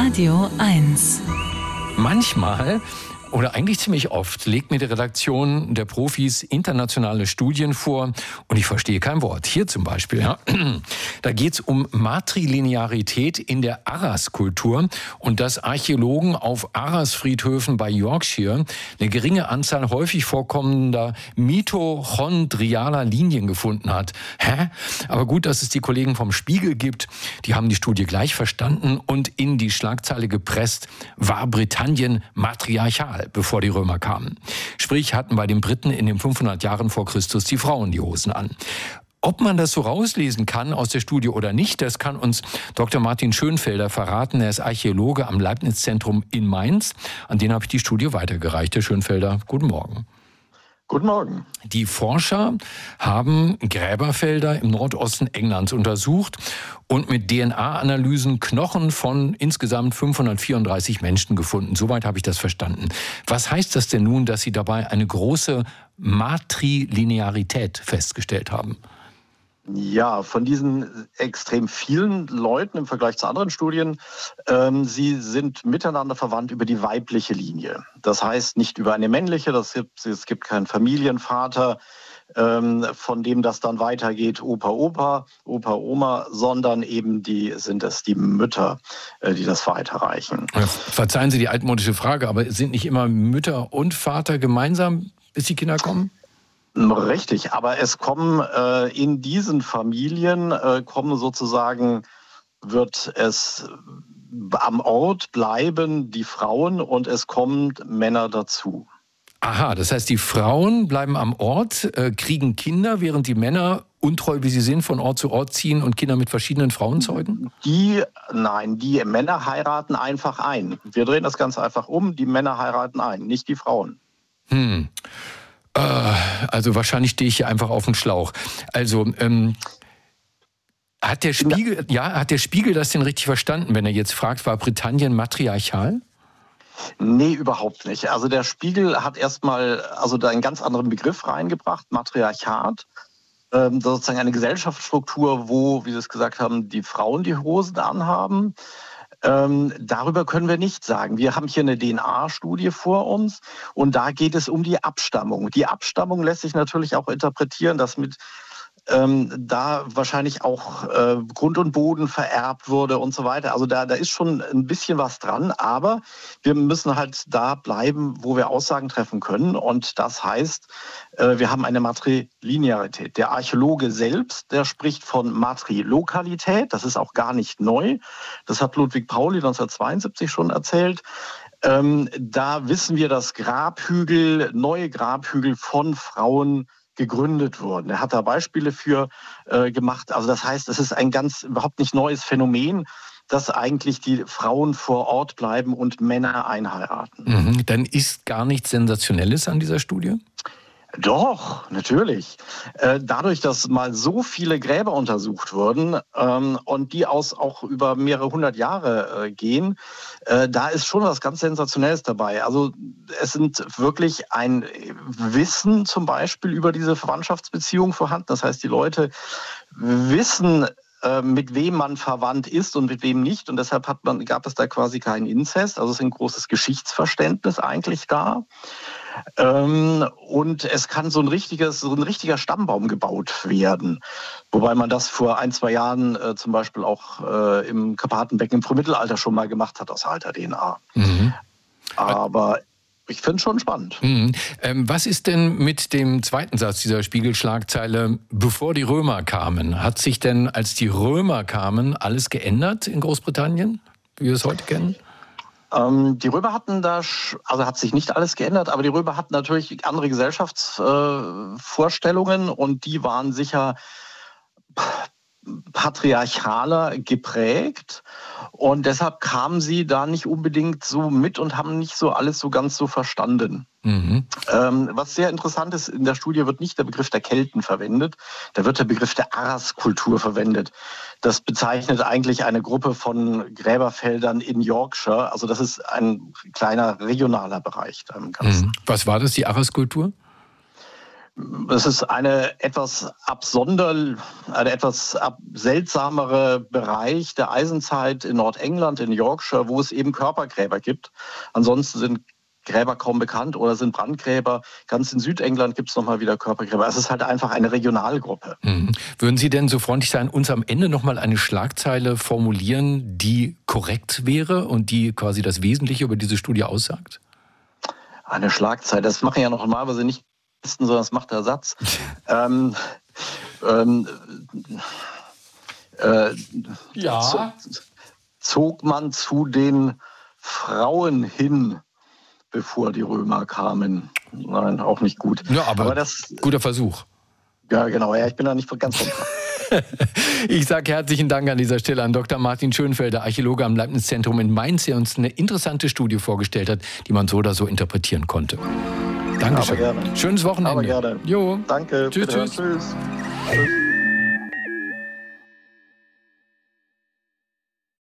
Radio 1. Manchmal oder eigentlich ziemlich oft legt mir die Redaktion der Profis internationale Studien vor und ich verstehe kein Wort. Hier zum Beispiel, ja. Da geht es um Matrilinearität in der Arras-Kultur und dass Archäologen auf Arras-Friedhöfen bei Yorkshire eine geringe Anzahl häufig vorkommender mitochondrialer Linien gefunden hat. Hä? Aber gut, dass es die Kollegen vom Spiegel gibt. Die haben die Studie gleich verstanden und in die Schlagzeile gepresst: War Britannien matriarchal, bevor die Römer kamen? Sprich, hatten bei den Briten in den 500 Jahren vor Christus die Frauen die Hosen an. Ob man das so rauslesen kann aus der Studie oder nicht, das kann uns Dr. Martin Schönfelder verraten. Er ist Archäologe am Leibniz-Zentrum in Mainz. An den habe ich die Studie weitergereicht. Herr Schönfelder, guten Morgen. Guten Morgen. Die Forscher haben Gräberfelder im Nordosten Englands untersucht und mit DNA-Analysen Knochen von insgesamt 534 Menschen gefunden. Soweit habe ich das verstanden. Was heißt das denn nun, dass Sie dabei eine große Matrilinearität festgestellt haben? Ja, von diesen extrem vielen Leuten im Vergleich zu anderen Studien, sie sind miteinander verwandt über die weibliche Linie. Das heißt nicht über eine männliche, es gibt keinen Familienvater, von dem das dann weitergeht, Opa, Oma, sondern eben sind es die Mütter, die das weiterreichen. Verzeihen Sie die altmodische Frage, aber sind nicht immer Mütter und Vater gemeinsam, bis die Kinder kommen? Richtig, aber es kommen in diesen Familien, wird es am Ort bleiben die Frauen und es kommen Männer dazu. Aha, das heißt, die Frauen bleiben am Ort, kriegen Kinder, während die Männer, untreu wie sie sind, von Ort zu Ort ziehen und Kinder mit verschiedenen Frauen zeugen? Die Männer heiraten einfach ein. Wir drehen das Ganze einfach um, die Männer heiraten ein, nicht die Frauen. Also wahrscheinlich stehe ich hier einfach auf dem Schlauch. Also hat der Spiegel das denn richtig verstanden, wenn er jetzt fragt, war Britannien matriarchal? Nee, überhaupt nicht. Also der Spiegel hat erstmal da einen ganz anderen Begriff reingebracht, Matriarchat. Sozusagen eine Gesellschaftsstruktur, wo, wie Sie es gesagt haben, die Frauen die Hosen anhaben. Darüber können wir nichts sagen. Wir haben hier eine DNA-Studie vor uns und da geht es um die Abstammung. Die Abstammung lässt sich natürlich auch interpretieren, dass da wahrscheinlich auch Grund und Boden vererbt wurde und so weiter. Also da ist schon ein bisschen was dran, aber wir müssen halt da bleiben, wo wir Aussagen treffen können. Und das heißt, wir haben eine Matrilinearität. Der Archäologe selbst, der spricht von Matrilokalität. Das ist auch gar nicht neu. Das hat Ludwig Pauli 1972 schon erzählt. Da wissen wir, dass neue Grabhügel von Frauen gegründet wurden. Er hat da Beispiele für gemacht. Also das heißt, es ist ein überhaupt nicht neues Phänomen, dass eigentlich die Frauen vor Ort bleiben und Männer einheiraten. Dann ist gar nichts Sensationelles an dieser Studie? Doch, natürlich. Dadurch, dass mal so viele Gräber untersucht wurden und die auch über mehrere hundert Jahre gehen, da ist schon was ganz Sensationelles dabei. Also es sind wirklich ein Wissen zum Beispiel über diese Verwandtschaftsbeziehung vorhanden. Das heißt, die Leute wissen, mit wem man verwandt ist und mit wem nicht. Und deshalb gab es da quasi keinen Inzest. Also es ist ein großes Geschichtsverständnis eigentlich da. Und es kann so ein richtiger Stammbaum gebaut werden. Wobei man das vor 1-2 Jahren zum Beispiel auch im Karpatenbecken im Frühmittelalter schon mal gemacht hat aus alter DNA. Aber ich finde es schon spannend. Was ist denn mit dem zweiten Satz dieser Spiegelschlagzeile, bevor die Römer kamen? Hat sich denn, als die Römer kamen, alles geändert in Großbritannien, wie wir es heute kennen? Die Römer hatten hat sich nicht alles geändert, aber die Römer hatten natürlich andere Gesellschaftsvorstellungen und die waren sicher patriarchaler geprägt und deshalb kamen sie da nicht unbedingt so mit und haben nicht so alles so ganz so verstanden. Was sehr interessant ist, in der Studie wird nicht der Begriff der Kelten verwendet, da wird der Begriff der Arras-Kultur verwendet. Das bezeichnet eigentlich eine Gruppe von Gräberfeldern in Yorkshire, also das ist ein kleiner regionaler Bereich da im Ganzen. Was war das, die Arras-Kultur? Es ist eine etwas seltsamere Bereich der Eisenzeit in Nordengland, in Yorkshire, wo es eben Körpergräber gibt. Ansonsten sind Gräber kaum bekannt oder sind Brandgräber. Ganz in Südengland gibt es nochmal wieder Körpergräber. Es ist halt einfach eine Regionalgruppe. Würden Sie denn so freundlich sein, uns am Ende nochmal eine Schlagzeile formulieren, die korrekt wäre und die quasi das Wesentliche über diese Studie aussagt? Eine Schlagzeile, das machen ja normalerweise nicht, sondern das macht der Satz. Zog man zu den Frauen hin, bevor die Römer kamen. Nein, auch nicht gut. Ja, aber das, guter Versuch. Ja, genau. Ja, ich bin da nicht ganz von dran. Ich sage herzlichen Dank an dieser Stelle an Dr. Martin Schönfelder, Archäologe am Leibniz-Zentrum in Mainz, der uns eine interessante Studie vorgestellt hat, die man so oder so interpretieren konnte. Dankeschön. Aber gerne. Schönes Wochenende. Aber gerne. Jo. Danke. Tschüss. Tschüss.